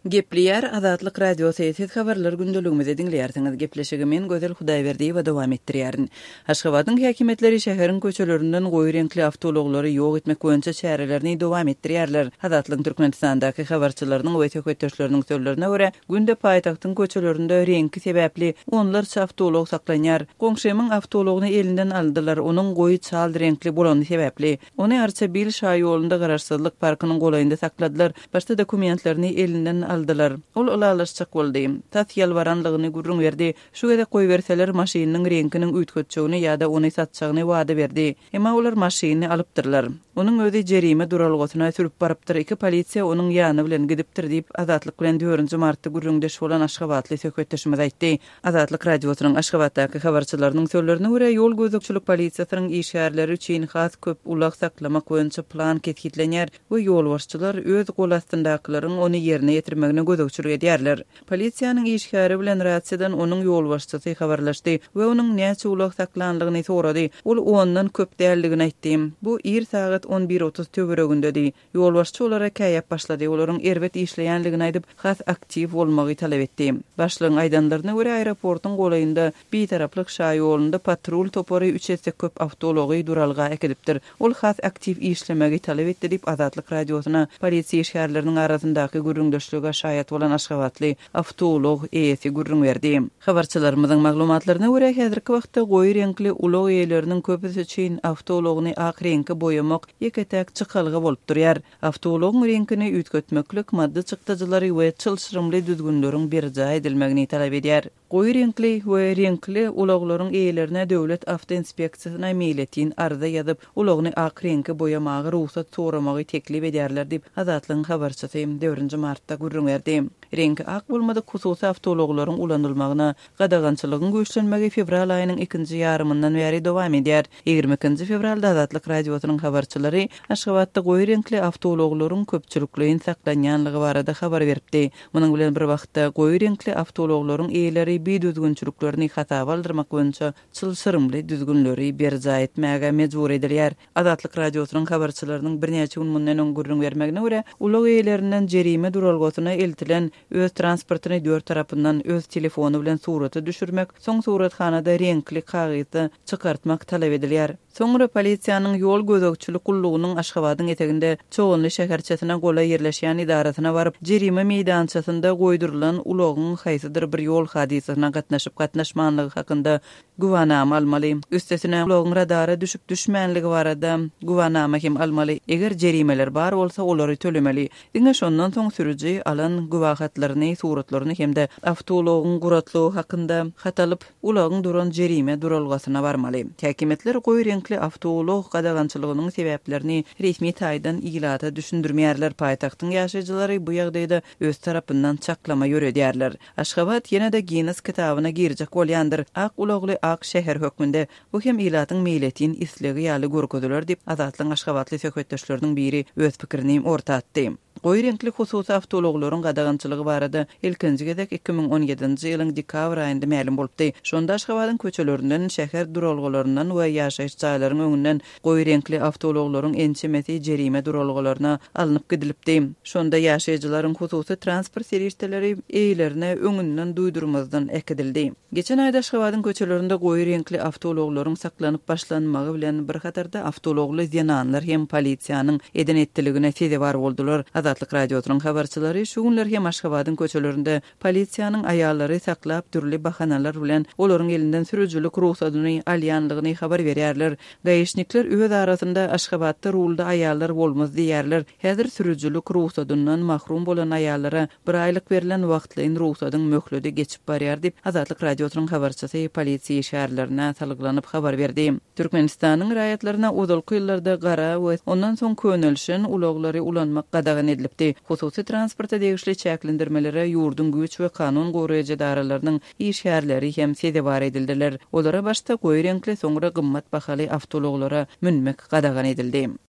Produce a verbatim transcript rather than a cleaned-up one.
Gepliyer Azatlyk Radio Seyit habarlar gündölügümizde dinleýärsiňiz. Gepleşigimin Gözel Hudaýberdi we dowam etdirýärin. Aşgabatyň häkimetleri şäheriň köçelerinden goýy renkli awtologları ýok etmek boýunça çärelerini dowam etdirýärler. Azatlyk Türkmenistandaky habarçylarynyň we tökötdeşleriniň sözlerine görä, günde paýtagtyň köçelerinde renki sebäpli onlarça awtolog saklanýar. Goňşymyň awtologyny elinden aldylar. Onuň goýy çal renkli bolany sebäpli ony Arçabil şaý ýolunda Garaşsyzlyk parkynyň golaýynda sakladylar. Başda dokumentlerini elinden aldylar. Ol olalaşçak boldy. Tat ýalwaranlygyny gurrun berdi. Şu gede goý berseler maşynyň renkiniň üýtgetçegini ýa-da ony satjagyny wada berdi. Emma olar maşyny alypdyrlar. Onuň özi jerime duralgysyna sürüp barypdyr. Iki polisiýa onuň ýanyny bilen gidipdir diýip Azatlyk bilen dördünji martda gurrundeş bolan Aşgabatly söhbetdeşimiz aýtdy. Azatlyk radiosynyň Aşgabatdaky habarçylarynyň sözlerine görä, ýol gözükçülük polisiýasynyň işgärleri üçin has köp ulak saklamak boýunça plan ketgitlenýär we ýolbaşçylar öz gol astyndakylaryň ony ýerine ýetirmegine gözükçülük edýärler. Polisiýanyň işgäri bilen raýatçydan onuň ýolbaşçysy habarlaşdy we onuň näçe ulak saklanlygyny sorady. Ol ondan köp däldigini aýtdy. Bu ir saat on bir otuz töweregindedi. Ýolbaşçy olara käýäp başlady. Olaryň erbet işleýänligini aýdyp, has aktiv bolmagy talap etdi. Başlygyň aýdanlaryna görä aeroportyň golaýynda bir taraplyk şaý ýolunda patrul topary üç esse köp awtology duralga ekidipdir. Ol has aktiv işlemegi talap etdi diýip Azatlyk radiosyna polisiýa işgärleriniň arasyndaky gürrüňdeşlige şaýat bolan Aşgabatly awtolog eýesi gurrun berdi. Habarçylarymyzyň maglumatlaryna görä häzirki wagtda goýy renkli ulug eýleriniň köpüsi üçin awtologyny ak renkli boýamak ýeketek çykalgy bolup durýar. Awtologyň renkini üýtgetmeklik madda çykdyjylary we çylşyrymly düzgünleriň berja edilmegini talap edýär. Goýy renkli we renkli ulaglaryň eýlerine döwlet awtoinspeksiýasyna meýletin arda ýazyp, ulagyny ak renkli boýamagy ruhsat soramagy teklip edýärler diýip Azatlyň habarçysy dördünji martda gurrun berdi. Rengi ak bolmady hususy awtologlaryň ulanylmagyna gadagançylygyň güýçlenmegi fevral aýynyň ikinji ýarymyndan beri dowam edýär. ýygrimi ikinji fevralda Azatlyk radiosynyň habarçylary Aşgabatda goýy renkli awtologlaryň köpçülikligiň saklanýanlygy barada habar beripdi. Munyň bilen bir wagtda goýy renkli awtologlaryň eýleri bir düzgünçülüklerini hata baldyrmak boýunça çylşyrymly düzgünleri berja etmäge mejbur edilýär. Azatlyk radiosynyň habarçylarynyň birnäçe gün mundan öň gurrun bermegine görä, ulag eýlerinden jerime duralgysyna eltilen öz transportyny dört tarapyndan öz telefonu bilen suraty düşürmek, soň surathanada renkli kagyzy çykartmak talap edilýär. Soňra polisiýanyň ýol gözegçilik gullugynyň Aşgabatyň eteginde çoğunly şäherçesine gola ýerleşýän idarasyna baryp, jerime meýdançasynda goýdurulan ulagyň haýsydyr bir ýol hadisyna gatnaşyp gatnaşmanlygy hakynda guwanama almaly. Üstesine ulagyň radara düşüp düşmänligi barada guwanama hem almaly. Eger jerimeler bar bolsa olary tölemeli. Diňe şondan soň sürüji alan guwahatlaryny, suratlaryny hemde awtologyň guratlygy hakynda hatalyp ulagyň duran jerime duralgasyna barmaly. Häkimetler goýy renkli awtolog gadagançylygynyň sebäplerini resmi taýdan iglata düşündirmeýärler. Paýtagtyň ýaşaýjylary bu ýagdaýda öz tarapyndan çaklama ýöredýärler. Aşgabat ýene-de Guinness kitabyna girjek bolýandyr. Ak ulagly ak şäher hökmünde bu hem ilatyň meýletin isligi ýaly görkezdiler diýip Azatlyň Aşgabatly söhbetdeşleriniň biri öz pikirini ortatdy. Goýy renkli hususy awtologlaryň gadagançylygy barada ilkinji gedek iki ming on ýedinji ýylyň dekabr aýynda ma'lum bolupdy. Şonda Aşgabatyň köçelerinden, şäher duralgylarynyň we ýaşaýyş jaýlarynyň öňünden goýy renkli awtologlaryň ençemeti jerime duralgylaryna alınıp gidilipdi. Şonda ýaşaýjylaryň hususy transport serişdeleri eýlerine öňünden duýdurmazdan ekidildi. Geçen aýda Aşgabatyň köçelerinde goýy renkli awtologlaryň saklanyp başlanmagy bilen bir hatarda awtologly zyananlar hem polisiýanyň eden etdiligine seze bar boldular. Azatlyk radiosynyň habarçylary şu günler hem Aşgabatyň köçelerinde polisiýanyň aýallary saklap türli bahanalar bilen olaryň elinden sürüjülük ruhsatyny alýanlygyny habar berýärler. Gaýşnikler öz arasynda Aşgabatda rulda aýallar bolmaz diýärler. Häzir sürüjülük ruhsatynyň mahrum bolan aýallara bir aýlyk berilen wagtlyň ruhsatyň möhledi geçip barýar diýip Azatlyk radiosynyň habarçysy polisiýa işgärlerine salyglanyp habar berdi. Türkmenistanyň raýatlaryna uzalky ýyllarda gara we ondan soň könülşin ulaglary ulanmak gadagan edilipdi. Hususy transporta degişli çäklendirmelere ýurdun güç we kanun goraýjy daralarynyň işgärleri hem sede bar edildiler. Olara başda goýy renkli, soňra gymmat bahaly awtologlara münmek gadagan edildi.